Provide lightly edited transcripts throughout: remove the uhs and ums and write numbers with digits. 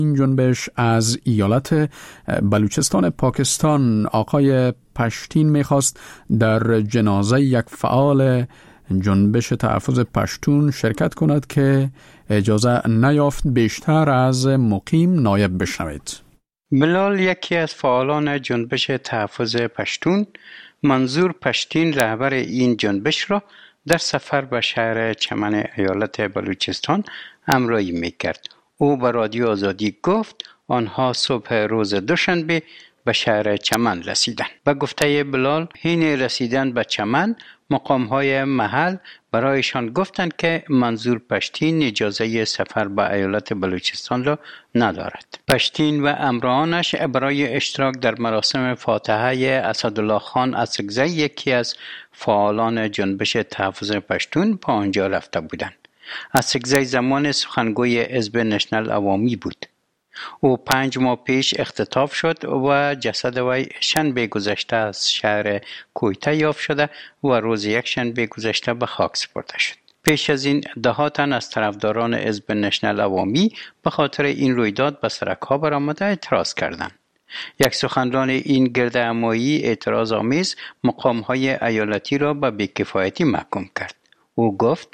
این جنبش از ایالت بلوچستان پاکستان آقای پشتین میخواست در جنازه یک فعال جنبش تحفظ پشتون شرکت کند که اجازه نیافت. بیشتر از مقیم نایب بشنوید. بلال یکی از فعالان جنبش تحفظ پشتون، منظور پشتین رهبر این جنبش را در سفر به شهر چمن ایالت بلوچستان همراهی میکرد. او به رادیو آزادی گفت آنها صبح روز دوشنبه به شهر چمن رسیدند. به گفته بلال، حین رسیدن به چمن مقام‌های محل برایشان گفتند که منظور پشتین اجازه سفر به ایالت بلوچستان را ندارد. پشتین و همراهانش برای اشتراک در مراسم فاتحه اسدالله خان اڅکزی، یکی از فعالان جنبش تحفظ پشتون، به آنجا رفته بودند. اڅکزی زمان سخنگوی حزب نشنل عوامی بود. او 5 ماه پیش اختطاف شد و جسد وی شنبه گذشته از شهر کویته یافت شده و روز یکشنبه گذشته به خاک سپرده شد. پیش از این ده تن از طرفداران حزب نشنل عوامی به خاطر این رویداد به سرک‌ها برآمده اعتراض کردند. یک سخنران این گرد همایی اعتراض آمیز مقام‌های ایالتی را به بی‌کفایتی محکوم کرد. او گفت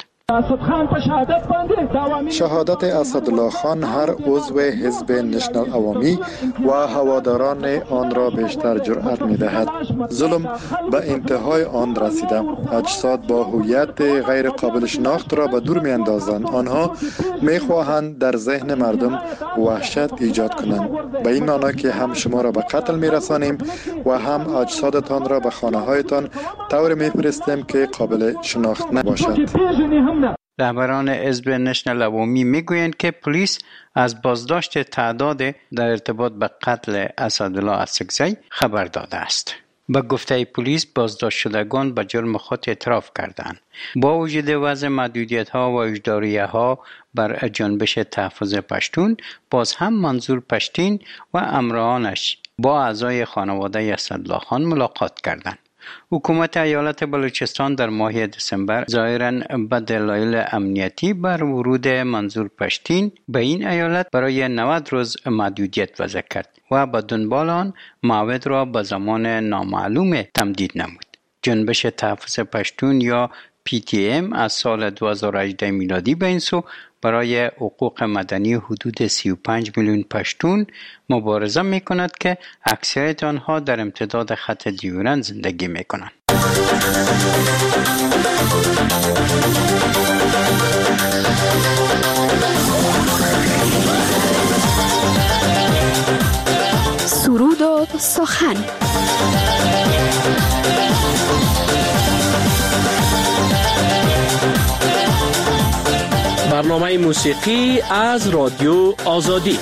شهادت اسدالله خان هر عضو حزب نشنل عوامی و هواداران آن را بیشتر جرأت می‌دهد. ظلم به انتهای آن رسیده. اجساد با هویت غیر قابل شناخت را به دور می‌اندازند. آنها می‌خواهند در ذهن مردم وحشت ایجاد کنند. به این معنا که هم شما را به قتل می‌رسانیم و هم اجسادتان را به خانه‌هایتان طور می‌فرستیم که قابل شناخت نباشد. رهبران حزب نشنل عوامی میگویند که پلیس از بازداشت تعداد در ارتباط به قتل اسدالله اڅکزی خبر داده است. به گفته پلیس بازداشت شدگان به جرم خود اعتراف کردند. با وجود وضع محدودیت‌ها و وجداریه‌ها بر جنبش تحفظ پشتون، باز هم منظور پشتین و همراهانش با اعضای خانواده اسدالله خان ملاقات کردند. حکومت ایالت بلوچستان در ماه دسامبر ظاهراً به دلایل امنیتی بر ورود منظور پشتین به این ایالت برای 90 روز محدودیت وضع کرد و به دنبال آن موعد را به زمان نامعلوم تمدید نمود. جنبش تحفظ پشتون یا PTM از سال 2018 میلادی به این سو برای حقوق مدنی حدود 35 میلیون پشتون مبارزه می کند که اکثریت آنها در امتداد خط دیورند زندگی می کنند. سرود و سخن. برنامه موسیقی از رادیو آزادی.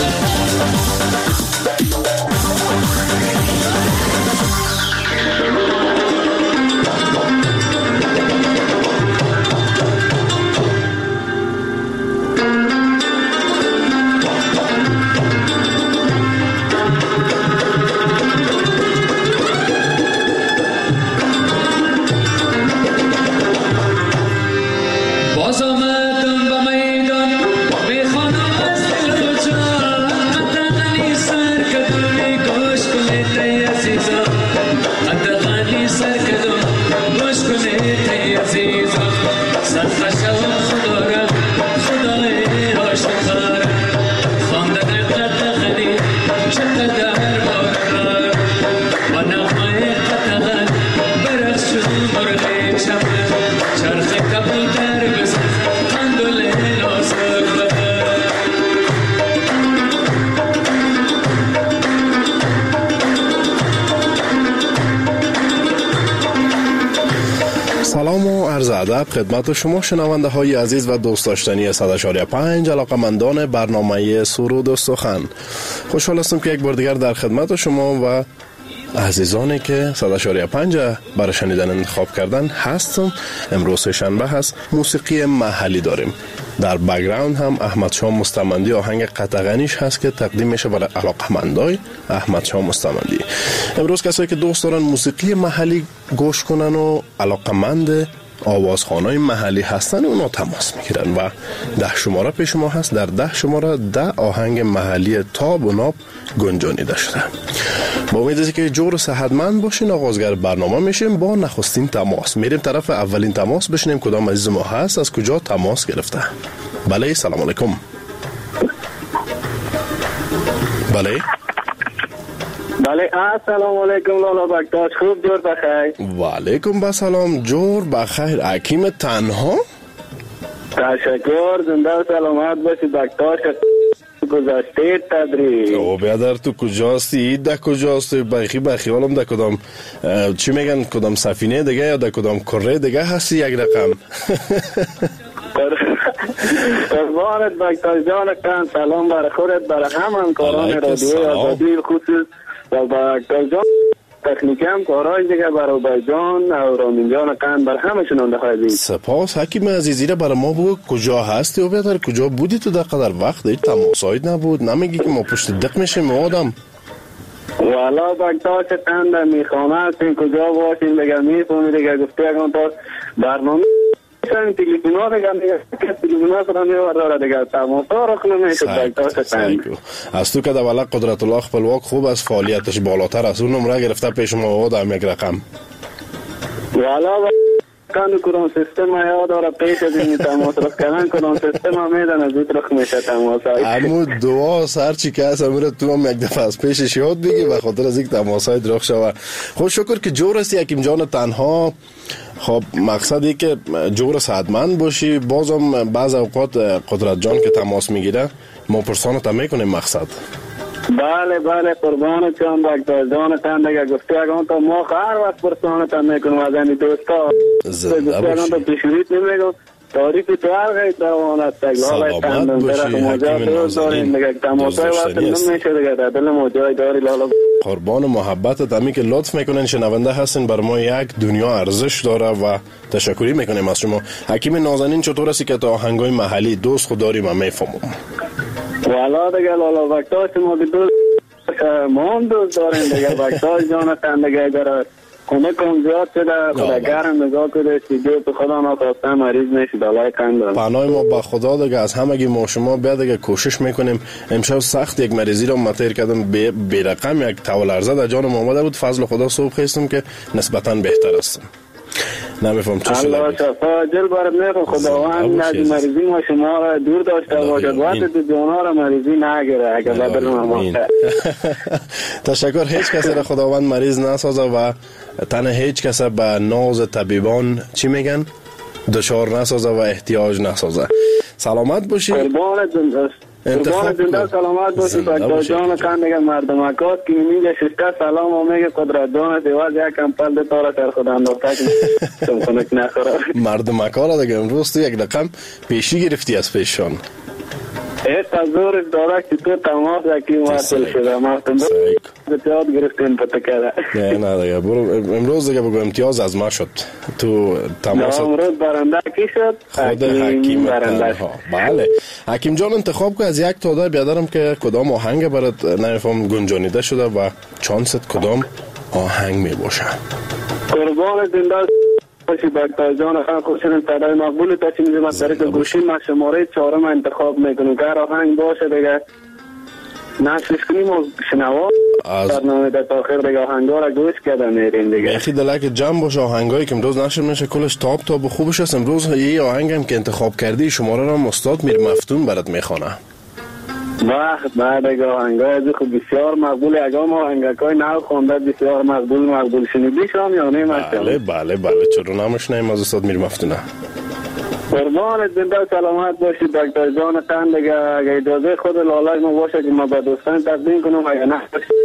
سلام و عرض ادب خدمت شما شنونده های عزیز و دوست داشتنی 100.5 علاقمندان برنامه سرود و سخن. خوشحال هستم که یک بار دیگر در خدمت شما و عزیزانی که 100.5 برای شنیدن انتخاب کردن هستم. امروز شنبه هست، موسیقی محلی داریم. در بک‌گراند هم احمد شاه مستمندی آهنگ قطغنیش هست که تقدیم میشه برای علاقمندای احمد شاه مستمندی. امروز کسایی که دوست دارن موسیقی محلی گوش کنن و علاقمند آوازخوان‌های محلی هستن اونا تماس میگیرن و 10 شماره پیش ما هست. در 10 شماره 10 آهنگ محلی تاب و ناب گنجانیده شده. با امید که جور و صحتمند باشین آغازگر برنامه میشیم با نخستین تماس. میریم طرف اولین تماس بشنیم کدام عزیز ما هست، از کجا تماس گرفته. بله سلام علیکم. بله بله السلام علیکم لالا بکتاش، خوب جور بخیر؟ و علیکم بسلام، جور بخیر. حکیم تنها؟ تشکر، زنده و سلامت باشی بکتاش. گذاشته تدریج او بیادر تو کجاستی؟ ده کجاستی؟ بخی حالم ده کدام چی میگن کدام سفینه دیگه یا ده کدام کره دیگه هستی یک رقم؟ قربانت بکتاش جان کن، سلام برای خودت، برای همکاران رادیوی آزادی خصوص و بکتاش جان تکنیکم کارای دیگه برای بایجان و رامین جان کن، برای همه شنونده های سپاس. حکیم عزیزی را برای ما بگو کجا هستی و بیادر کجا بودی تو در قدر وقت؟ هیچ تماسایت نبود، نمیگی که ما پشت دق میشیم آدم. والا بکتاش تند میخوانه هستیم کجا باشیم دیگه میفهمی دیگه گفته اگه تا برنامه تلفن‌ها دیگه تلفن‌ها سره میورداره دیگه تماسا را کنه میشه بکتاش تند. از تو که دولا قدرت الله خپلواک خوب از فعالیتش بالاتر از اون نمره گرفته پیش ما آدم یک رقم. والا کانو کدام سیستم یاد داره پیش از این تماس را کردن کدام سیستم میدن از این رخ میشه تماس های امو دعا سر چی که هست امیر تو هم یک دفعه از پیشش یاد بگی و خاطر از یک تماس های درخ شوه. خوش شکر که جور هستی حکیم جان تنها. خب مقصدی که جور صحتمند باشی. بازم بعض اوقات قدرت جان که تماس میگیره ما پرسانت هم میکنیم مقصد. بله قربانت جان بکتاش جان تن دیگه گفته اگه تا ما هر وقت پرسانت هم میکنم از این دوستا زنده گفته اگه تا پیشوریت نمیگم تاریخ تو هر غیر دوانت سلامت باشی حکیم نازنین. دیگه تماسای وقت نمیشه دیگه در دل ما جای داری لالا. قربان محبتت همی که لطف میکنین شنونده هستین بر ما یک دنیا ارزش داره و تشکری میکنیم از شما. حکیم نازنین چطور هستی که تا آهنگای محلی دوست خود داریم و میفهمم؟ والا دیگه لالا بکتاش ما دوست ما هم دوست داریم دیگه بکتاش جان تن دیگه اگر خونه کم زیاد شده خدا گرم نگاه کده استیدیو تو خدا نخواسته مریض نشید الله کندم. پناه ما با خدا دیگه از همگی ما شما بیا دیگه کوشش میکنیم. امشب سخت یک مریضی رو مطیر کردم بی رقم یک تول ارزه در جانم آمده بود. فضل خدا صبح خیستم که نسبتا بهتر هستم. نمیفهم چه شده الله شفا جل برد میخوا خداوند ندی مریضی ما شما را دور داشته باشد وقت تو جانا را مریضی نگیره اگر بدل ما تشکر. هیچ کسی را خداوند مریض نسازه و تنه هیچ کسی به ناز طبیبان چی میگن دچار نسازه و احتیاج نسازه. سلامت باشی. قربانت زنده سلامت باشی بکتاش جان کن دیگه مردمکات که میگه ششته سلام و میگه قدرت جان دیواز یک کمپل ده تارا سر خدا انداخته که سمخونک نخوره مردمکا دیگه امروز تو یک رقم پیشی گرفتی از پیششان. تزورش داره که تو تماس یکی مرسل شده مردم امتیاز گرفتین پتکره نه دیگه برو امروز دیگه بگو امتیاز از ما شد تو تماس. امروز برنده کی شد؟ خود حکیم تنها. بله حکیم جان انتخاب که از یک تا ده بیادرم که کدام آهنگ برات نمیفهم گنجانیده شده و چانست کدام آهنگ می باشه. قربان زنده باشی بکتاش جان خان خوشنم صدای مقبول تا چی میزم از طریق گوشی ما شماره 4 انتخاب میکنم که آهنگ باشه دیگه نشش کنیم و شنوا برنامه در تاخیر دیگه آهنگا را گوش کردن میرین دیگه بخی دلک جمع باشه آهنگایی که امروز نشر میشه کلش تاب خوبش است. امروز یه آهنگ هم که انتخاب کردی شماره را استاد میر مفتون برات میخونه. وقت بعد دیگه آهنگای از خوب بسیار مقبول اگام آهنگای نو خونده بسیار مقبول شنیدی شام یا نه مثلا؟ بله چرا نمیشنیم از استاد میر مفتونه. قربانت زنده سلامت باشی بکتاش جان تن دیگه اگه اجازه خود لالای ما باشه که ما به دوستان تقدیم کنم اگه نه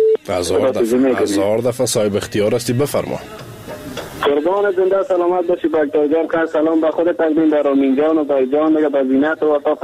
هزار دفعه صاحب اختیار هستی بفرما. قربانت زنده سلامت باشی بکتاش جان خان سلام به خود تقدیم در رامین جان و بایجان دیگه به زینت و وفاق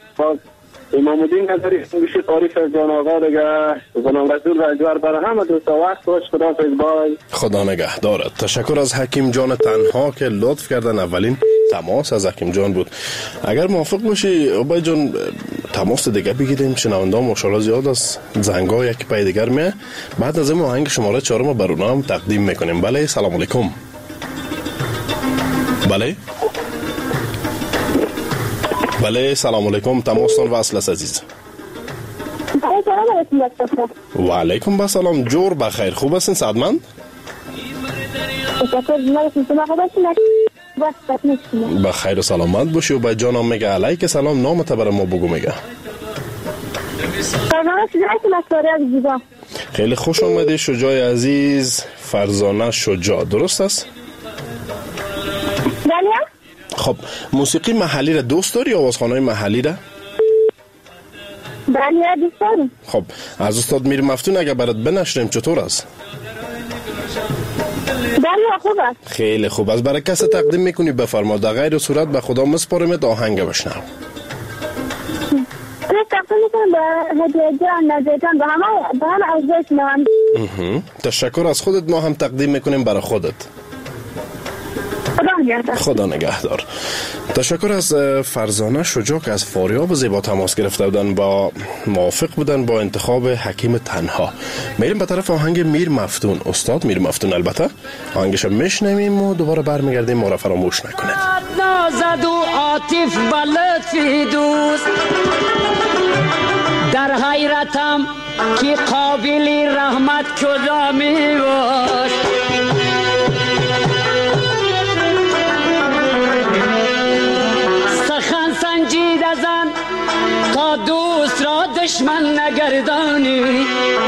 امام الدین نظری میشه تاریخ از جان آقا دیگه غلام رسول رنجبر برای همه دوستا وقت باش خدا فیضبای خدا نگهدارت. تشکر از حکیم جان تنها که لطف کردن. اولین تماس از حکیم جان بود. اگر موافق باشی ابای جان تماس دیگه بگیریم. شنونده ها ماشاءالله زیاد از زنگا یکی پای دیگر میه. بعد از این آهنگ شماره 4 بر اونها هم تقدیم میکنیم. بله سلام علیکم. بله بله بله سلام علیکم، تماستان وصل است عزیز. و علیکم با سلام، جور بخیر، خوب هستین سعدمند؟ بخیر و سلامت باشی و به جانم میگه علیک سلام. نامت برای ما بگو. میگه خیلی خوش آمدی شجاع عزیز، فرزانه شجاع، درست است؟ خب موسیقی محلی را دوست داری یا آوازخوان‌های محلی را؟ بله دوست دارم. خب از استاد میر مفتون اگر برات بنشریم چطور است؟ بله خوب است. خیلی خوب است. برای کسی تقدیم میکنی بفرما، در غیر صورت به خدا مسپارمت آهنگ بشنو. تقدیم میکنم به هدیه جان، نظر جان، به همه عزیز شنوندگان. تشکر از خودت، ما هم تقدیم میکنیم برای خودت. خدا نگهدار. تشکر از فرزانه شجاع که از فاریاب زیبا تماس گرفته بودن، با موافق بودن با انتخاب حکیم تنها. میریم به طرف آهنگ میر مفتون، استاد میر مفتون. البته آهنگش میشنویم و دوباره برمیگردیم، ما را فراموش نکنید. نازد و عاطف بلطفی دوست، در حیرتم که قابلی رحمت کدامی باش. سخن سنجید زن تا دوست را دشمن نگردانی،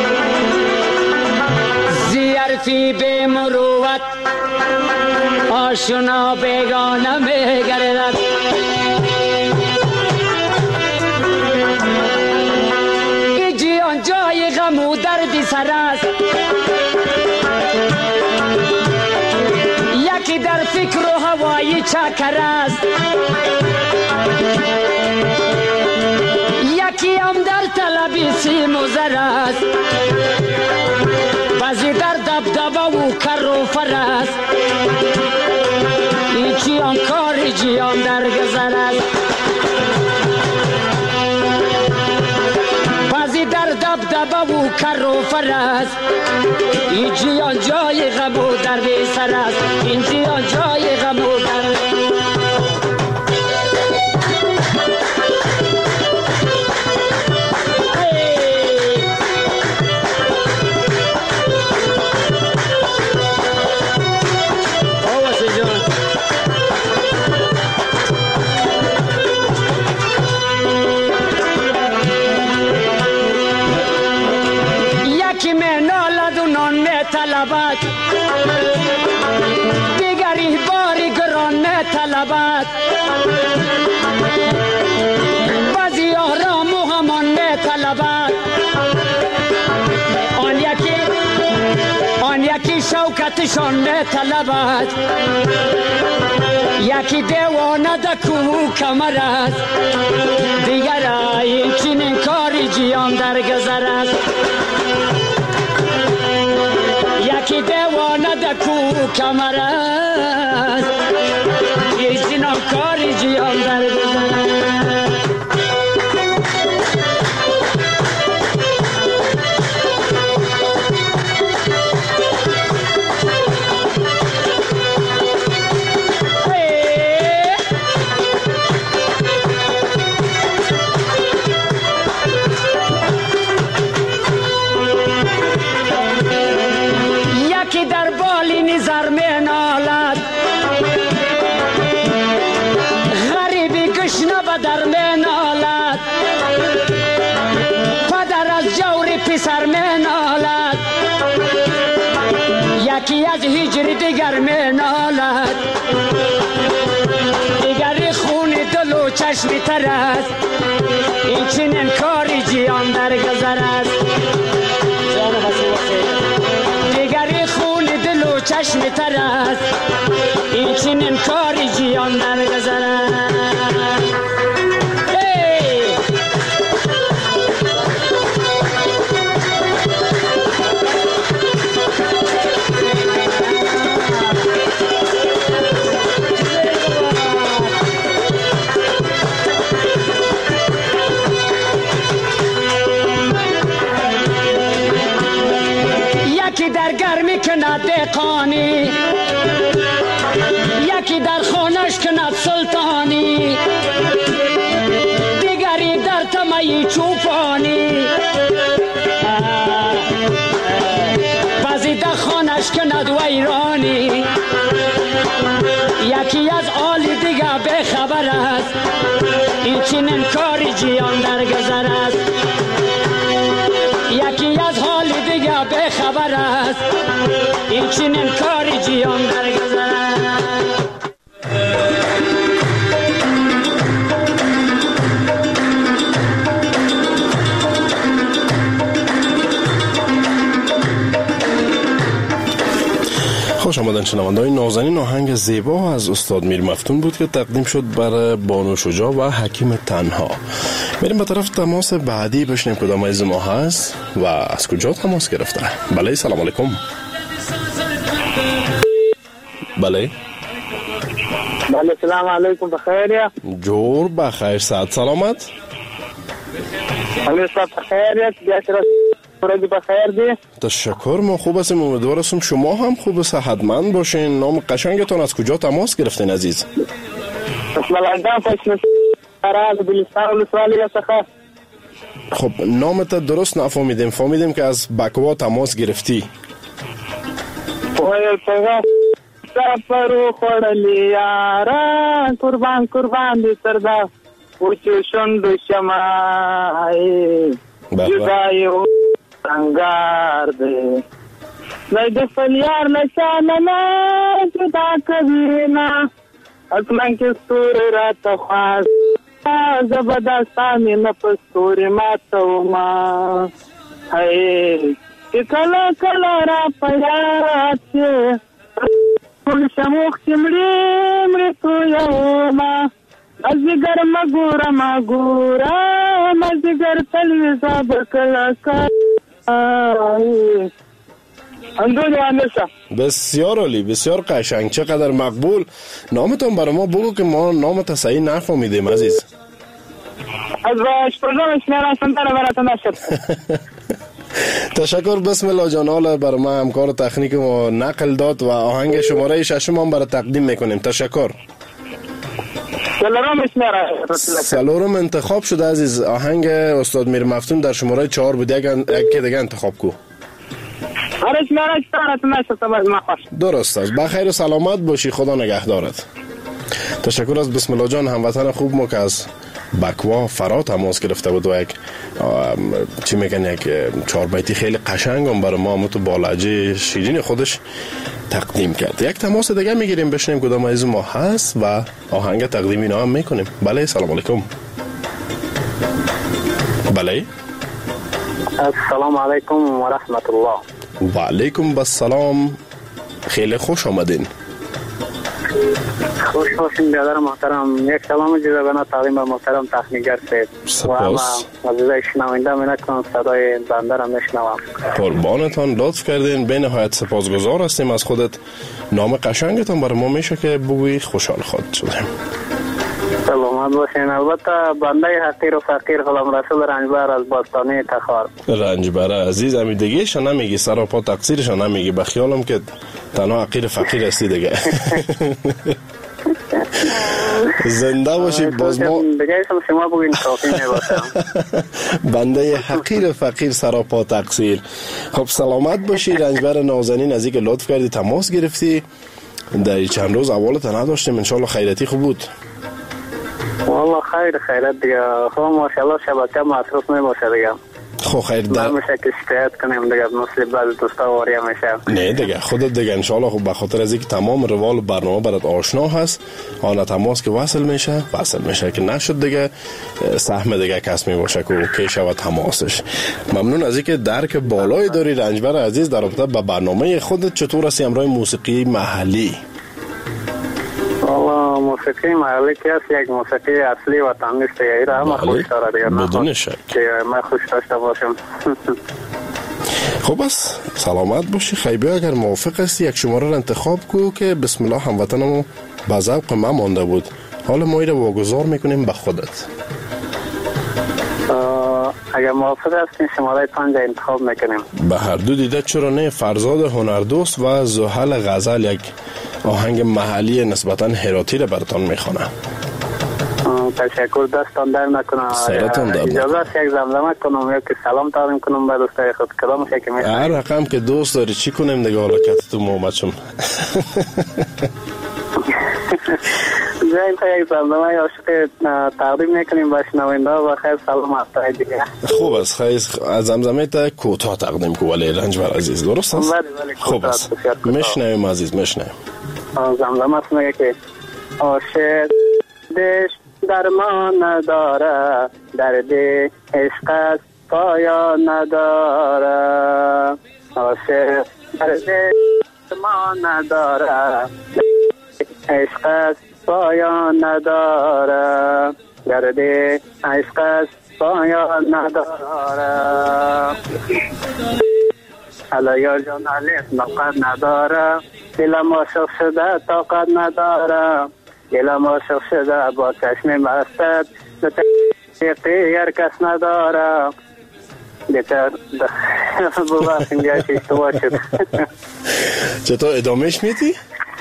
زیرفی به مروت آشنا بیگانه میگردد. ای جیان جای غم و دردی سر است، یکی در فکر و هوای چکر است، یکی هم در طلبی سیم و زر است، بعضی در دبدبه و کر و فر است، یکی هم کار جیان در گذر است، بعضی در دبدبه و کر و فر است، این جیان جای غم و درد سر است، این جیان جای غم و درد. دیگری باری گران طلبت، بعضی آرام و همان طلبت، آن یکی شوکتشان طلبت، یکی دیوانه دکو کمر است، دیگر این چنین کاری جیان در گذر است، یکی دیوانه دکو کمر است، یک چنین کاری جیان در گذر است. سر من آلد، یکی از هجر دیگر من آلد، دیگری خون دل و چشمی تر است، این چنین کاری جیان در گذر است، دیگری خون دل و چشمی تر است، این چنین کاری جیان در گذر است. یکی در گرمی کند دقانی، یکی در خانش کند سلطانی، دیگری در طمع چوپانی، بعضی در خانش کند ویرانی، یکی از آل دیگر بخبر است، این چنین کاری جیان در گذر است. یکی از حال دیگر بخبر است، این چنین کاری جیان در گذر است. خوش آمدن شنونده‌های نازنین. آهنگ زیبا از استاد میر مفتون بود که تقدیم شد برای بانو شجاع و حکیم تنها. میریم به طرف تماس بعدی بشنیم کدام از ما هست و از کجا تماس گرفته. بله سلام علیکم. بله سلام علیکم. بخیریه؟ جور بخیر، صحت سلامت؟ بله صحت بخیریه. روزی بخیر دی. تشکر، ما خوب هستیم، امیدوار هستم شما هم خوب صحتمند باشین. نام قشنگتون از کجا تماس گرفتین عزیز؟ بسم الله الرحمن الرحیم. خب نامت درست نفهمیدیم، فهمیدیم که از بکوا تماس گرفتی. سفرو خورلی یارا قربان دی سردا اوچو شندو شمای جدای او سنگار دی نید فلیار نشاننا جدا کبینا اصلا که سور رات خواست زبردستانی نپستوری ماتو ما هی کلا را پیارات چه پول شموخ چمڑی تو یوما ازگر مگورا مزگر تلویزا بکلا اندو جوانشا. بسیار عالی، بسیار قشنگ، چقدر مقبول. نامتون برای ما بگو که ما نامت صحیح نفهمیدیم عزیز. از باش پرزامش میران سنتر براتون نشد. تشکر. بسم الله جان. حالا برای ما همکار تکنیک ما نقل داد و آهنگ شماره 6 هم برای تقدیم میکنیم. تشکر. سلورم انتخاب شده عزیز. آهنگ استاد میر مفتون در شماره 4 بود. یک دیگه انتخاب کو. درست است. بخیر و سلامت باشی، خدا نگهدارت. تشکر از بسم الله جان، هموطن خوب ما که از بکوا فرا تماس گرفته بود و یک چی میگن یک 4 بیتی خیلی قشنگ هم برای ما تو بالعجه شیرین خودش تقدیم کرد. یک تماس دیگه میگیریم بشنیم کدام از ما هست و آهنگ تقدیم اینا هم میکنیم. بله سلام علیکم. بله السلام علیکم و رحمت الله. و علیکم السلام. خیلی خوش آمدین. خوش باشین برادر محترم. یک سلام جزیره تعلیم به محترم تخنیگر سید و عزیزای شنونده منتون صدای بنده را میشنوم. قربانتان، لطف کردین، به نهایت سپاسگزار هستیم از خودت. نام قشنگتان برای ما میشه که بگویی، خوشحال خواهد شدیم. سلامت باشین. البته بنده حقیر و فقیر غلام رسول رنجبر از باستانی تخار. رنجبر عزیز، امی دیگه نمیگی، سر و پا تقصیرش نمیگی، بخیالم که تنها حقیر فقیر هستی دیگه. زنده باشی. باز ما دیگه شما بگین کافی میباشم. بنده حقیر فقیر سر و پا تقصیر. خب سلامت باشی. رنجبر نازنین، از اینکه لطف کردی تماس گرفتی. در چند روز اولت نداشتیم، انشالله خیرتی خوب بود. والله خیرت دیگه. خب ماشاءالله شبکه مصروف نمیشه دیگه. خب خیر در میشه که شکایت کنیم دیگه، مثل بعضی دوستا واریا میشه. نه دیگه خودت دیگه انشالله. خب به خاطر از اینکه تمام روال برنامه برات آشنا هست، آن تماس که وصل میشه که نشد دیگه سهم دیگه کس میباشه که اوکی شود تماسش. ممنون از اینکه درک بالایی داری رنجبر عزیز در رابطه با برنامه خودت. چطور هستی امروز موسیقی محلی؟ موسیقی محلی که است یک موسیقی اصلی و تمیز ایران همه خوش داره دیگه. بدون شک که من خوش داشته باشم. خب بس سلامت باشی. خیلی اگر موافق هستی یک شماره را انتخاب کو که بسم الله هموطنمو به ذوق ما مانده بود. حالا ما ایره واگذار میکنیم به خودت. اگر موافق هستین شماره 5 انتخاب میکنیم. به هر دو دیده چرا نه. فرزاد هنردوست و زحل غزل یک آهنگ محلی نسبتا هراتی را براتان میخوانه. تشکر، دستان در نکنم. اجازه است یک زمزمه کنم یا که سلام تقدیم کنم به دوستای خود؟ کدامش که میخوای؟ هر رقم که دوست داری چی کنیم دیگه، حالا که تو محمد شم. جایی تا یک زمزمه عاشق تقدیم میکنیم به شنونده و خیر سلام هفته دیگه. خوب است، خیلی از زمزمه تا کوتاه تقدیم کو ولی رنجبر عزیز، درست است؟ بله خوب است، میشنویم عزیز، میشنویم. زمزمه است میگه که عاشق دش درمان نداره، درد عشق است پایان نداره. عاشق درد درمان نداره، عشق است پایان نداره، درد عشق است پایان نداره. حالا یار جان علیف نقد نداره، دلم عاشق شده طاقت نداره، دلم عاشق شده با چشم مستت به هر کس نداره. بهتر ببخشید اینجا چی اشتباه شد. چطور ادامهش میدی؟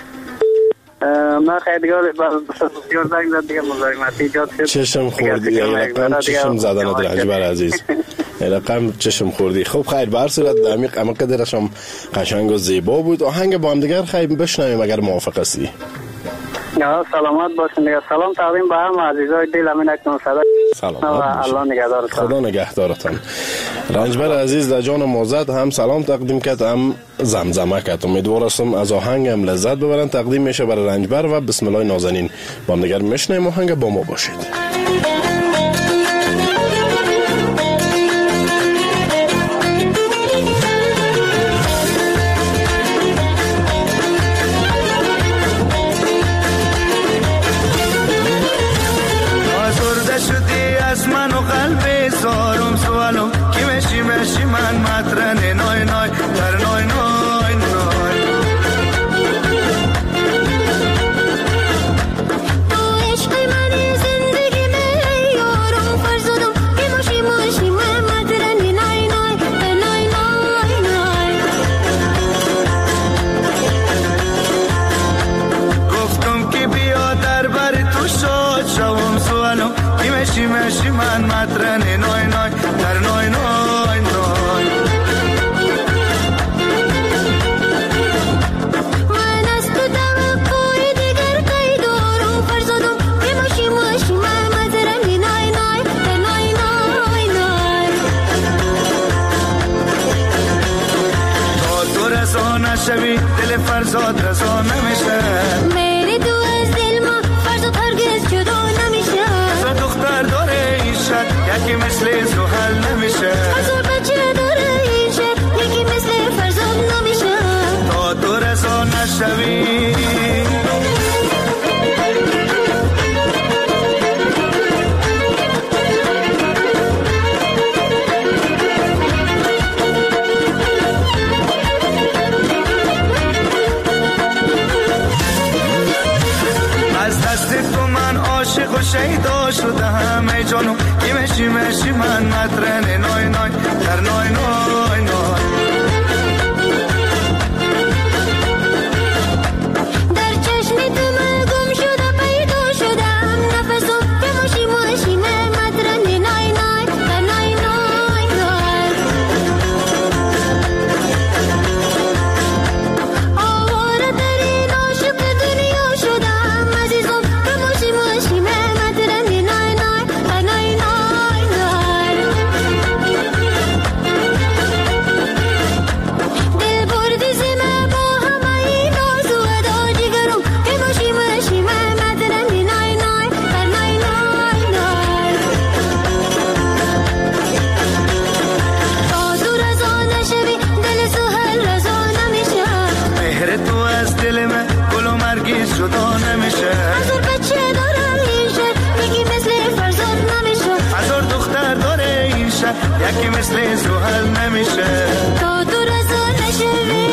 من خیلی بسیار زنگ زد دیگه مزاحمتی ایجاد شد. چشم خوردی، یه رقم چشم زدن رنجبر عزیز، یه رقم چشم خوردی. خب خیر، به هر صورت عمیق اما قدرش هم قشنگ و زیبا بود. آهنگ با هم دیگر خیلی بشنویم اگر موافق هستی. یا سلامت باشین دیگه. سلام تقدیم به همه عزیزای دل امین اکنون صدا. سلامت باشین. الله نگهدارتان. خدا نگهدارتان. رنجبر عزیز در جان مازد هم سلام تقدیم کرد، هم زمزمه کرد. امیدوار هستم از آهنگم لذت ببرن. تقدیم میشه برای رنجبر و بسم الله نازنین. با هم دیگر میشنویم آهنگ، با ما باشید. از من و قلب زارم سوالم کی مشی من مطرن نای نای در نای نای نای. تو عشق من زندگی من یارم فرزادم کی مشی من مطرن نای نای در نای نای نای. گفتم که بیا در بر تو شاد شوم سوالم مشی من مطرن نای نای در نای نای نای. من از تو توقعی دیگر قید دارم فرزادم که مشی من مطرن نای نای در نای نای نای. تا تو رسا نشوی دل فرزاد رسا نمیشه، میری تو از دل ما فرزاد هرگز جدا نمیشه. دختر داره این شد یکی مثل زحل نمیشه، هزار بچه داره این شد یکی مثل فرزاد نمیشه. تا تو رسا نشوی از دست تو من عاشق و شیدا شده همه جانو کی مشی من مطرن نای نای در نای نای نای. در چشم تو من گم شده پیدا شدم نفسم که مشی من مطرن نای نای در نای نای نای. آواره ترین عاشق دنیا شدم عزیزم که مشی من مطرن نای نای در نای نای نای. دل بردی زمه با همه این ناز و ادا جگرم که مشی من مطرن نای نای در نای نای نای. تا تو رضا نشوی دل سهل رضا نمیشه، مهر تو از دل من گل و مرگیز جدا نمیشه. هزار بچه داره این شهر یکی مثل فرزاد نمیشه، هزار دختر داره این شهر یکی مثل زحل نمیشه. تا تو رضا نشوی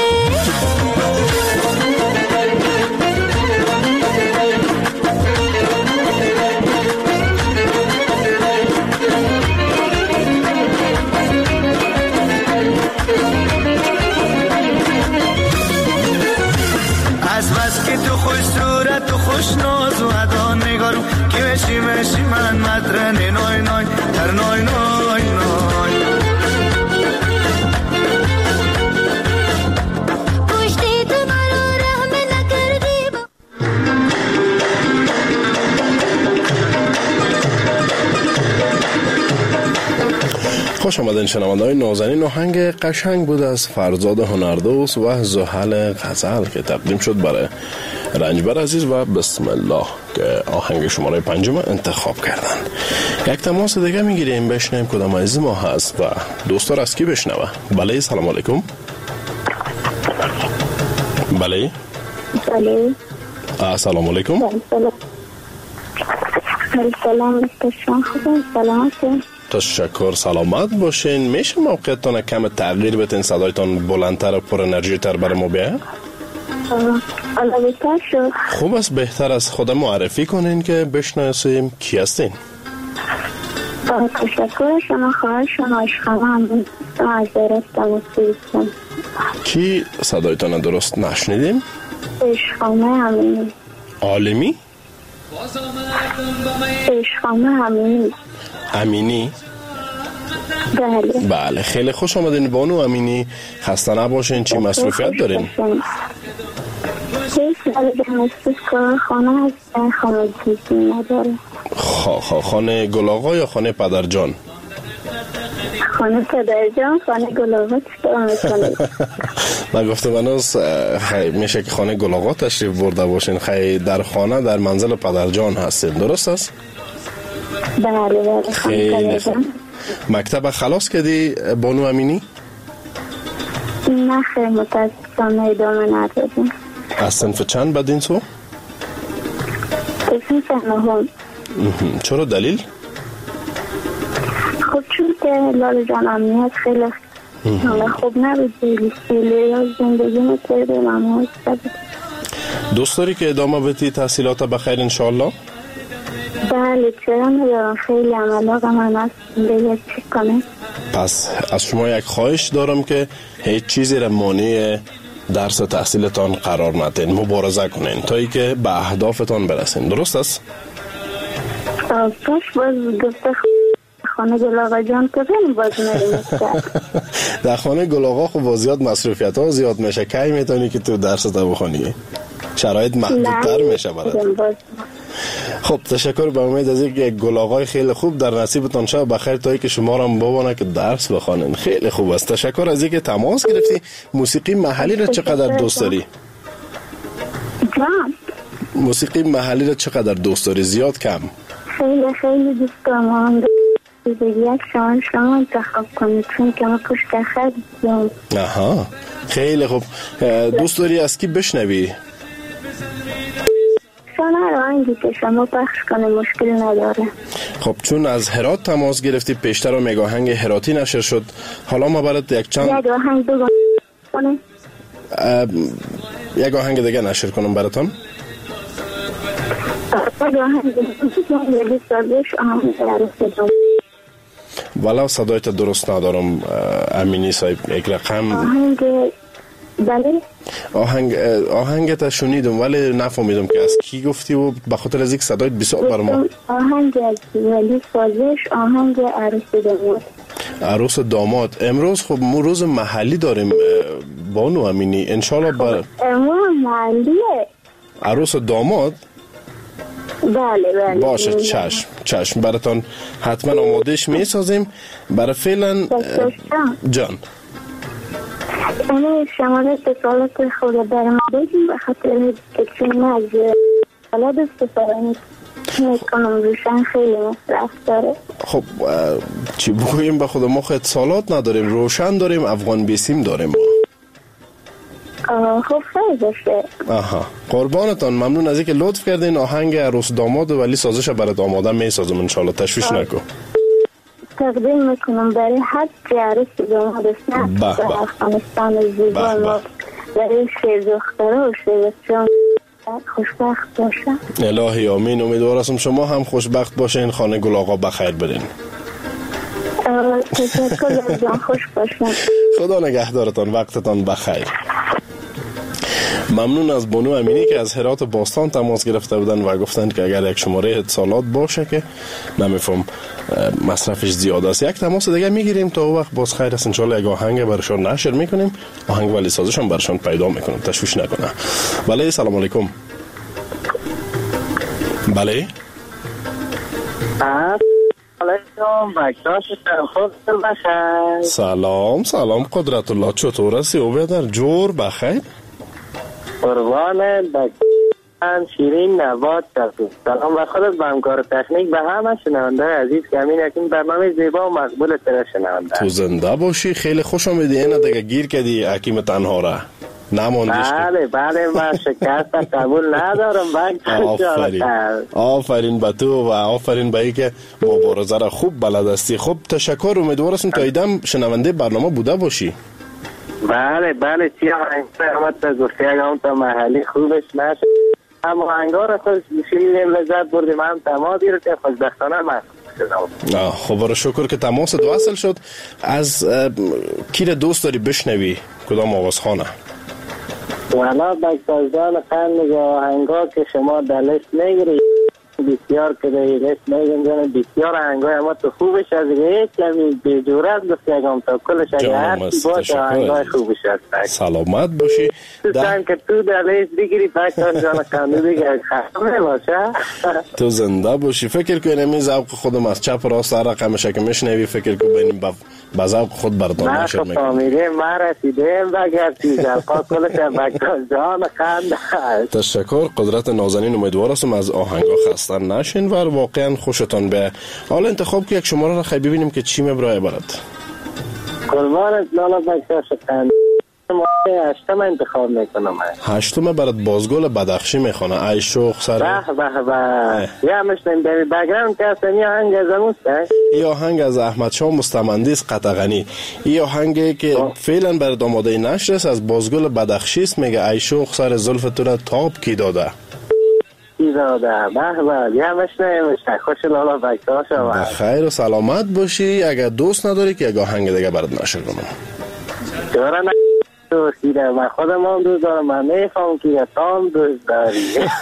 آمدین شنونده‌های نازنین. آهنگ قشنگ بود از فرزاد هنردوست و زحل غزل که تقدیم شد برای رنجبر عزیز و بسم الله که آهنگ شماره 5 انتخاب کردن. یک تماس دیگه میگیریم بشنیم کدام از ما هست و دوستار از کی بشنوه. بله سلام علیکم. بله سلام علیکم. سلام سلامت. تشکر سلامت باشین. میشه موقعتان کم تغییر بتین صدایتان بلندتر و پر انرژی تر برای ما بیاید؟ بهتر شد. خوب است. بهتر از خود معرفی کنین که بشناسیم کی هستین. تشکر شما. خواهر شما عشقم از درستم سیستم. کی صدایتان درست نشنیدیم؟ عشقامه همینی. عالمی؟ عشقامه همینی. امینی؟ بله. خیلی خوش آمدین بانو امینی. خسته نباشین. چی مصروفیت دارین؟ خانه هست. خانه کسی نداره. خانه گلاغا یا خانه پدرجان؟ خانه پدرجان. خانه گلاغا چطور میکنه؟ من گفتم منوز میشه که خانه گلاغا تشریف برده باشین. خیلی در خانه در منزل پدرجان هستین، درست است؟ بله. خیلی خوب. مکتب خلاص کردی بانو امینی؟ نه خیلی متاسفانه ادامه ندادیم. از صنف چند بدین سو؟ صنف نهم. چرا دلیل؟ خب چون که لال جان امنیت خیلی خوب نبود. خیلی از زندگی مکرده ممنوع بود. دوست داری که ادامه بدی تحصیلات بخیر انشاءالله؟ بله چرا ندارم. خیلی علاقه من است دیگه چی کنه. پس از شما یک خواهش دارم که هیچ چیزی را مانع درس تحصیلتان قرار ندین. مبارزه کنین تا ای که به اهدافتان برسین. درست است؟ باش باز گفته خانه گلاغا جان کدن باز نریم. در خانه گلاغا خب زیاد مصروفیت ها زیاد میشه. کی میتونی که تو درس تا بخونی؟ شرایط محدودتر میشه برات. خب تشکر. به امید از اینکه گلاغای خیلی خوب در نصیبتان شه بخیر تا که شما را ببونه که درس بخونین. خیلی خوب است. تشکر از اینکه تماس گرفتی. موسیقی محلی را چقدر دوست داری؟ موسیقی محلی را چقدر دوست داری؟ زیاد کم؟ خیلی دوست دارم. یک شما انتخاب کنید چون که ما پشت خط دیم. آها خیلی خوب. دوست داری از کی بشنوی؟ شما رو آهنگی که شما پخش کنه مشکل نداره. خب چون از هرات تماس گرفتی پیشتر و میگه آهنگ هراتی نشر شد. حالا ما برات یک آهنگ بگو کنه. یک آهنگ دیگه نشر کنم براتون. ولو صدایت درست ندارم امینی صاحب. یک رقم آهنگ. بله آهنگت شنیدم ولی نفهمیدم که از کی گفتی و به خاطر از یک صدایت بسیار برام. آهنگ از ولی سازش. آهنگ عروس داماد. عروس داماد. امروز خب ما روز محلی داریم بانو امینی. انشالله امروز محلیه عروس داماد. بله باشه چشم براتون حتما آمادهش میسازیم. برای فعلا جان شماره اتصالات خود در ما بگیم به خاطر که چون از حالا استفاده میکنم روشن خیلی مصرف داره. خب چی بگوییم به خود ما خود اتصالات نداریم. روشن داریم. افغان بیسیم داریم. خب خیلی باشه. قربانتان. ممنون از اینکه لطف کردین. آهنگ عروس داماد ولی سازش برات آماده میسازم انشالله. تشویش نکن. تقدیم میکنم برای هر عروس داماد است در افغانستان زیبا ما. برای شیر دختره و شیر بچه‌ها خوشبخت باشن. الهی آمین. امیدوارم شما هم خوشبخت باشین. خانه گلاغا بخیر برین. تشکر جان. خوش باشین. خدا نگهدارتان. وقتتان بخیر. ممنون از بانو امینی که از هرات باستان تماس گرفته بودن و گفتن که اگر یک شماره اتصالات باشه که نمیفهم مصرفش زیاد است. یک تماس دیگه میگیریم تا وقت باز خیر است انشالله. یک آهنگ برشان نشر میکنیم. آهنگ ولی سازش هم برشان پیدا میکنیم. تشویش نکنه. بله سلام علیکم. بله علیکم بکتاش خوب بخیر. سلام قدرت الله، چطور هستی؟ او بیادر جور بخیر؟ قربان من شیرین نبات کردیم. سلام و خودت به همکار تکنیک به همه شنونده عزیز که همین اکنون برنامه زیبا و مقبول تر شنونده. تو زنده باشی، خیلی خوش آمدی. اینا دیگه گیر کردی حکیم تنها را نماندیش. بله من شکست قبول ندارم. آفرین به تو و آفرین به ای که مبارزه را خوب بلد هستی. خب تشکر، امیدوارم تا ایدم شنونده برنامه بوده باشی. بله چی آهنگت گفتی اگه تا محلی خوبش نشد اما آهنگار خود شیریم لذت بردیم. هم تماسی رو که خوشبختانه من شدم. خب شکر که تماست وصل شد. از کی را دوست داری بشنوی؟ کدام آوازخانه؟ والا بکتازدان خند آهنگا که شما در لیست نگیری بسیار که در لیست نگیریم بسیار آهنگای اما تو خوبش از یک کمی بیجورت بسی اگم تا کلش اگه هرچی باشه آهنگای خوبش هست. سلامت باشی. دوستان که تو در لیست بگیری بکتازدان خند دیگه خسته باشه. تو زنده باشی. فکر کنیم این ذوق خودم از چپ راست هر رقمش که میشنوی فکر کنیم با ذوق خود برداشت نشد میکنم. نه فامیلی ما رسیدیم بگر تیزر پا کلش بکتازدان خند هست. تشکر قدرت نازنین، امیدوار هستم از آهنگا خسته نشین و واقعا خوشتان به. حالا انتخاب که یک شماره را خیلی ببینیم که چی مبرای برد. قربانت لالا بکتاش خند هشتم انتخاب میکنم. هشتم برات بازگل بدخشی میخونه. ای شوخ سر به یا مشتم در بگرام که اصلا یه آهنگ از اموسته یه آهنگ از احمد شاه مستمندی است قطغنی. یه آهنگی که فعلا برات آماده نشر است از بازگل بدخشی است. میگه ای شوخ سر زلف تو را تاب کی داده یا مشتم خوش لالا بکتاش بخیر و سلامت باشی. اگر دوست نداری که یک آهنگ دیگه برات نشر کنم چرا نه دوستیده من خودم هم دوست دارم. من میفهم که تا هم دوست داری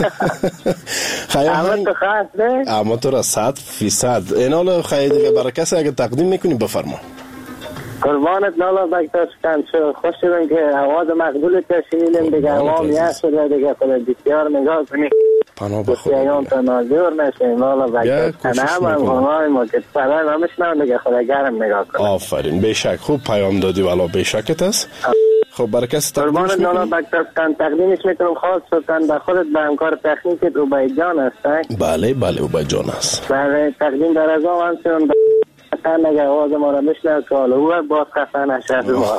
اما تو خواست نه اما تو را 100% اینال خیلی دیگه برای کسی اگه تقدیم میکنی بفرما. قربانت لالا بکتاش کن خوش شدن که آواز مقبول تشنیدیم دیگه عوام یه شده دیگه خود بسیار نگاه کنی پناه بخواه دیگه تناظر نشیم لالا بکتاش کنم هم همای ما که سلام همش نام دیگه خود گرم نگاه کنم. آفرین بشک خوب پیام دادی والا بشکت است. خب برای کسی تقدیمش میکنی؟ لالا بکتاش کن تقدیمش میکنم خاص شدن به خودت به همکار تکنیکت عبید جان هست. بله عبید جان هست. بله تقدیم در از آن همچنان خفن نگه آواز ما را میشنه که حالا او باز خفن نشد ما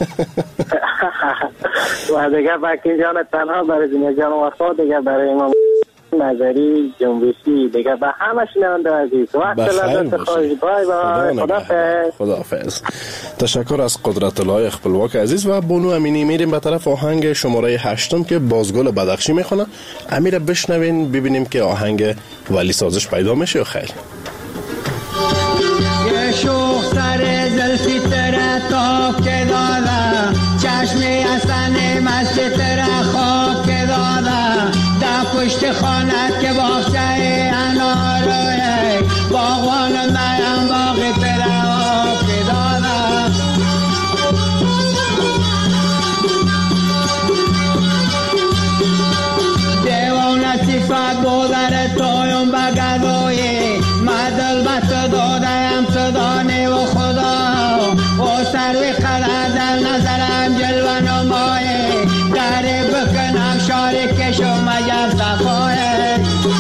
و دیگه بکی جان تنها برای دنیا جان وفا دیگه برای امام نظری جنبشی دیگه به همه شنونده عزیز وقت لذت خوش. بای خداحافظ. تشکر از قدرت الله خپلواک عزیز و بونو امینی. میریم به طرف آهنگ شماره 8 که بازگل بدخشی میخونه. امیر بشنوین ببینیم که آهنگ ولی سازش پیدا میشه یا خیر. یه شوخ سر زلفی تره تاک داده چشمی اصنه مست تره خاک داده در پشت خانت که باغچه اناروی باغوان میم باغی تره آک داده دیوان صفت بودر تویم بگدوی مدل بط دادم صدانه و خدا و سروی قرار در نظرم جلوه نمایه داره بکنم شاری کشو مجر صفایه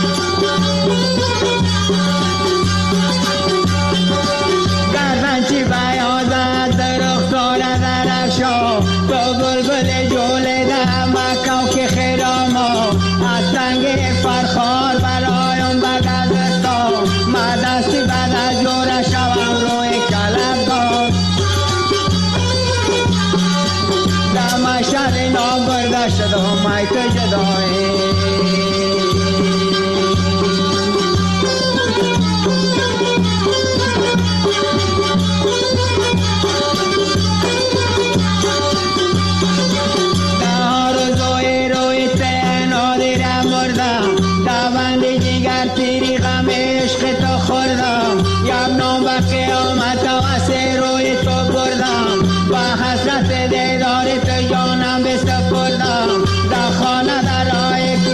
گردن چی بیازد درختار درخشا تو بلبل جوله ده مکو که خیراما از سنگ فرخار برایم بگذستا ما دستی بعد از جوره شوم روی کلب داد دم شهر نام برده شد و مای تو جدایی تیری غم عشق تو خوردم یاب نام و قیامت و اسه روی تو بردم و حسرت دیدار تو جانم بسپردم در خانه در راه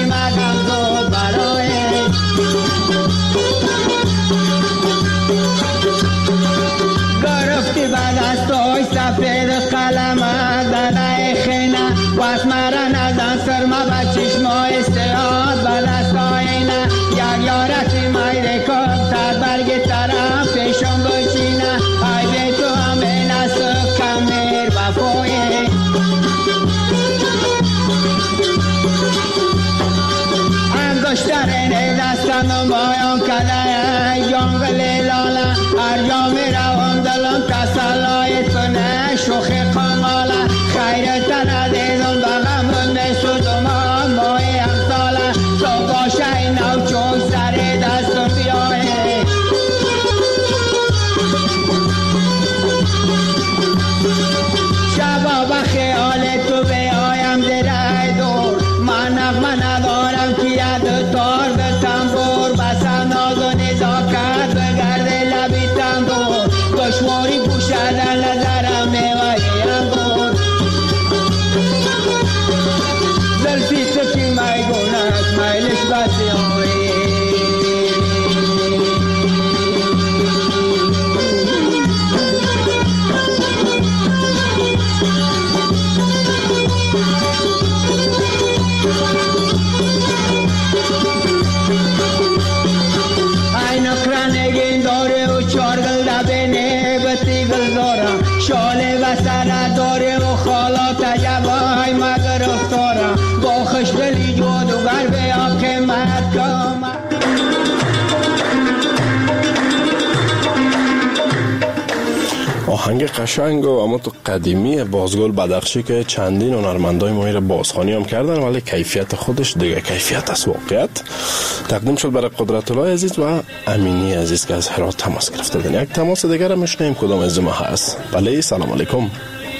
آهنگ قشنگ و اما تو قدیمی بازگل بدخشی که چندین هنرمندای ما را بازخوانی هم کردن، ولی کیفیت خودش دیگه کیفیت است. واقعیت تقدیم شد برای قدرت الله عزیز و امینی عزیز که از هرات تماس گرفتن. یک تماس دیگر هم میشنیم کدام از ما هست. بله سلام علیکم.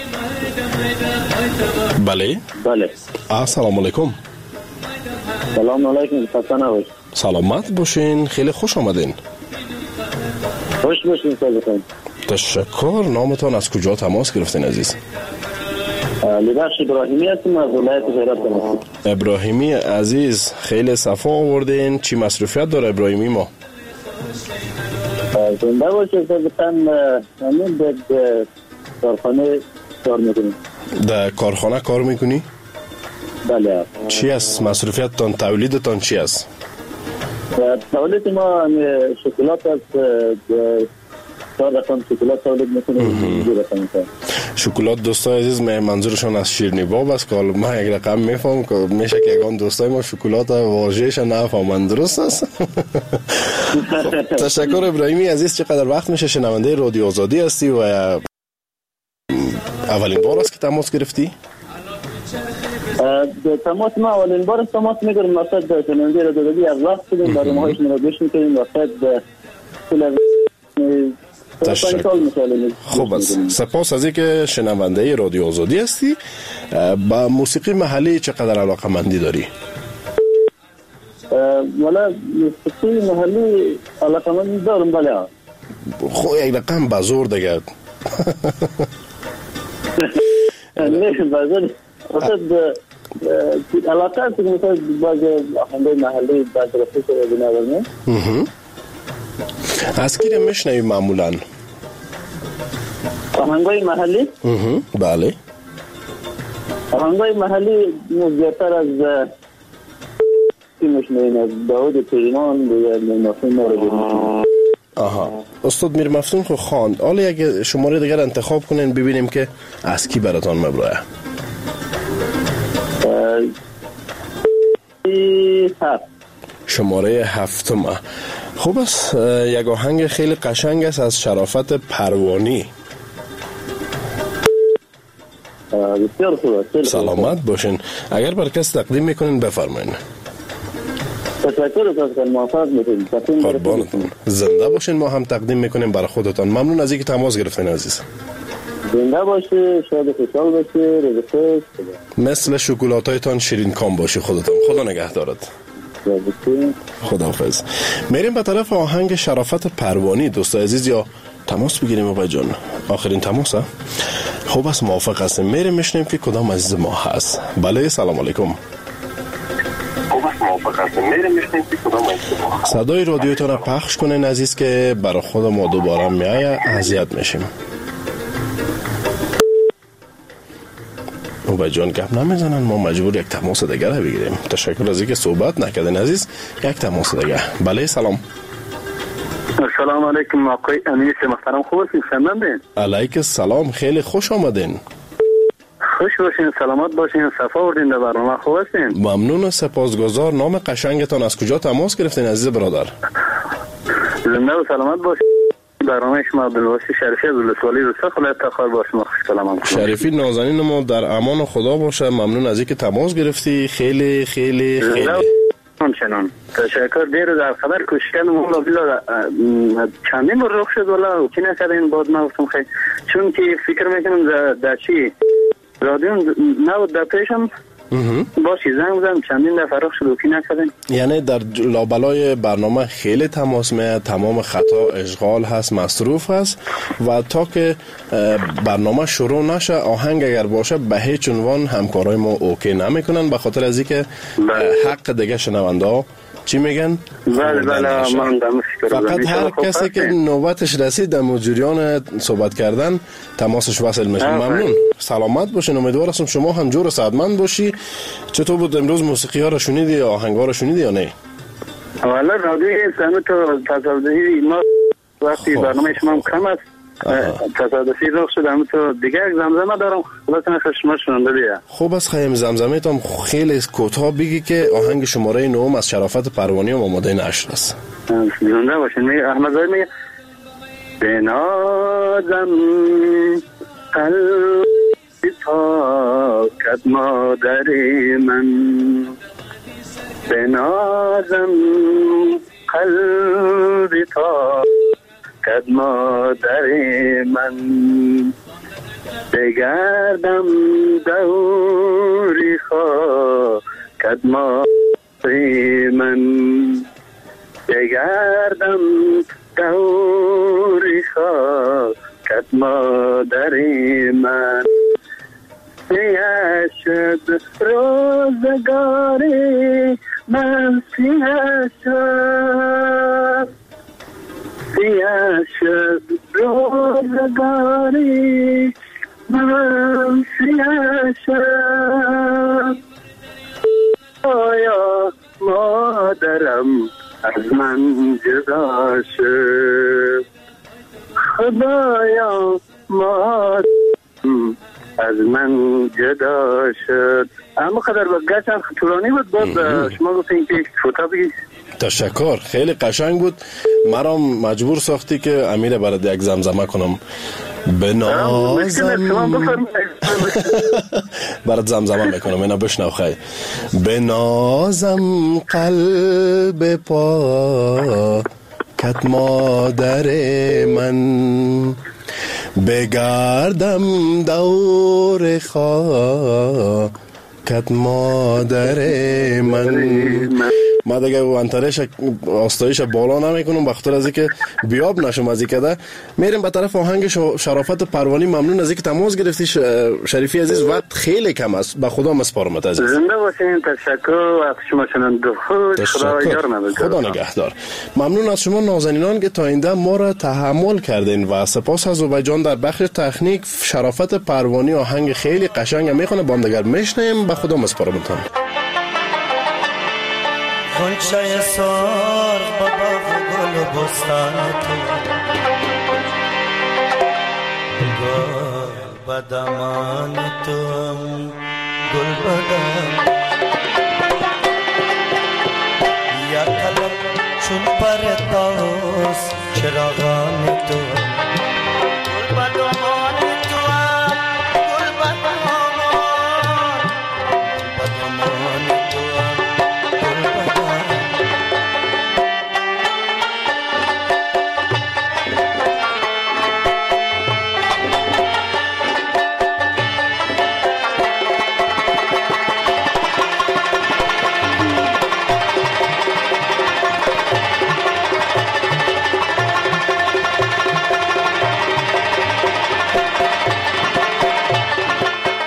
بله سلام علیکم. سلام علیکم. سلامت باشین، خیلی خوش آمدین. خوش باشین. تشکر. نامتان از کجا تماس گرفتین عزیز؟ لباس ابراهیمی هستم از ولایت هرات. ابراهیمی عزیز خیلی صفا آوردین. چی مصروفیت داره ابراهیمی ما؟ زنده باشه بتن همین در کارخانه کار میکنیم. در کارخانه کار میکنی؟ بله. چی است مصروفیتتان؟ تولیدتان چی است؟ تولید ما شکلات است. 4 رقم شکلات تولید میکنیم. شکلات دوستای عزیز منظورشون از شیرینی باب است که ما یک رقم میفهم که میشه که یگان دوستای ما شکلات واژه‌اش نفهمن. درست است؟ تشکر ابراهیمی عزیز. چقدر وقت میشه شنونده رادیو آزادی هستی و اولین بار است که تماس گرفتی؟ تماس ما اولین بار تماس میگیرم. مثلا شنونده رادیو آزادی از وقت شدیم برنامه‌هاش رو گوش میکنیم وقت خوب است. سپاس از اینکه شنونده رادیو آزادی هستی. با موسیقی محلی چقدر علاقه‌مندی داری؟ والا موسیقی محلی علاقه‌مندی دارم. بله. خب یک رقم بازور دیگه. نه بازور. اصلا علاقه است که مثلا بعضی آهنگای محلی بعضی رفیق رو بنابرنه. از کی رو میشنوی معمولا؟ آهنگای محلی؟ بله. آهنگای محلی زیادتر از کی میشنویم؟ از داود پیمان و میر مفتون. آها. استاد میر مفتون خو خواند. حالا یک شماره دیگر انتخاب کنین ببینیم که از کی براتان مبرایه. شماره 7. خوب است. یک آهنگ خیلی قشنگ است از شرافت پروانی. بسیار خوب. سلامت باشین. اگر بر کس تقدیم میکنین بفرمایین. تشکر از موفق باشین. قربانتون. زنده باشین. ما هم تقدیم میکنیم برای خودتان. ممنون از اینکه تماس گرفتین عزیز. زنده باشی، شاد و خوشحال باشی، روز خوش. مثل شکلاتایتان شیرین کام باشی خودتان. خدا نگهدارت. خداحافظ. میریم به طرف آهنگ شرافت پروانی. دوستای عزیز یا تماس بگیریم آقای جان. آخرین تماس ها؟ خوب است موافق هستیم. میریم میشنیم که کدام عزیز ما هست. بله سلام علیکم. صدای رادیوتان را پخش کنین عزیز که برای خود ما دوباره میایه اذیت میشیم. و جان گپ نمیزنن ما مجبور یک تماس دیگر بگیریم. تشکر از اینکه صحبت نکردین عزیز. یک تماس دیگر. بله سلام. سلام علیکم آقای امیر محترم. خوب هستین؟ خدمتتون. علیک سلام. خیلی خوش آمدین. خوش باشین، سلامت باشین، صفا آوردین در برنامه. خوب هستین؟ ممنون و سپاسگزار. نام قشنگتان از کجا تماس گرفتین عزیز برادر؟ زنده و سلامت باشین. برنامه شما عبدالواسع شریفی از ولسوالی روستا خلایت تخار با شما خوش کلام. شریفی نازنین ما در امان خدا باشه. ممنون از اینکه تماس گرفتی. خیلی خیلی خیلی همچنان تشکر. دیر در خبر کشکن مولا بلا چندین بار رخ شد ولی کی نکردین بعد ما گفتم خیلی چون که فکر میکنم در چی رادیو نبود در پیشم باشی زنگ بزن چندین دفعه رخ شد و کی نکردین. یعنی در لابلای برنامه خیلی تماس میاد. تمام خطا اشغال هست، مصروف هست و تا که برنامه شروع نشه آهنگ اگر باشه به هیچ عنوان همکارای ما اوکی نمیکنن به خاطر از اینکه حق دیگه شنونده ها چی میگن؟ بله من فقط هر کسی که نوبتش رسید در جریان صحبت کردن تماسش وصل میشه. ممنون. سلامت باشین. امیدوار هستم شما هم جور و سعادتمند باشی. چطور بود امروز موسیقی ها رو شنیدی؟ آهنگ ها رو شنیدی یا نه؟ والا رادیو سمت تو تصادفی ما وقتی برنامه شما هم کم است تصادفی رخ شدم تو دیگه یک زمزمه دارم خلاص شما شنونده بیا. خوب است. خیلی زمزمه تام خیلی کوتاه بگی که آهنگ شماره 9 از شرافت پروانی و آماده نشر است. زنده باشین. میگه احمد زاهد میگه بنازم قلبی پاکت مادر من، بنازم قلبی پاکت مادر من، بگردم دوری خاکت مادر من، بگردم دوری خاکت مادر من. سیاه شد روزگاری من، سیاه شد، سیاه شد روزگاری من، سیاه شد. آیا مادرم از من جدا شد، خدایا مادرم از من جدا شد. اما قدر با گشت طولانی بود. باز شما گفتین که فوتا بگید. تشکر، خیلی قشنگ بود. مرا مجبور ساختی که امیر برات یک زمزمه کنم. بنازم برات زمزمه میکنم، اینا بشنو خیلی. بنازم قلب پاکت مادر من، بگردم دور خاکت مادر من. ما دیگه وانترش آستایش بالا نمیکنم بخاطر از اینکه بیاب نشم از اینکه میریم به طرف آهنگ شرافت پروانی. ممنون از اینکه تماس گرفتی شریفی عزیز. وقت خیلی کم است، به خدا مسپارمت عزیز. زنده باشین. تشکر از شما شنونده خود. خدا یار خدا نگهدار. ممنون از شما نازنینان که تا اینجا ما را تحمل کردین و سپاس از اوبایجان در بخش تکنیک. شرافت پروانی آهنگ خیلی قشنگ میخونه، با هم دیگر میشنیم. به خدا مسپارمتون. غنچه سرخ با باغ گل بستان تو، گل بدمان تو، گل بدم یا قلب چون پرتاز چراغان تو.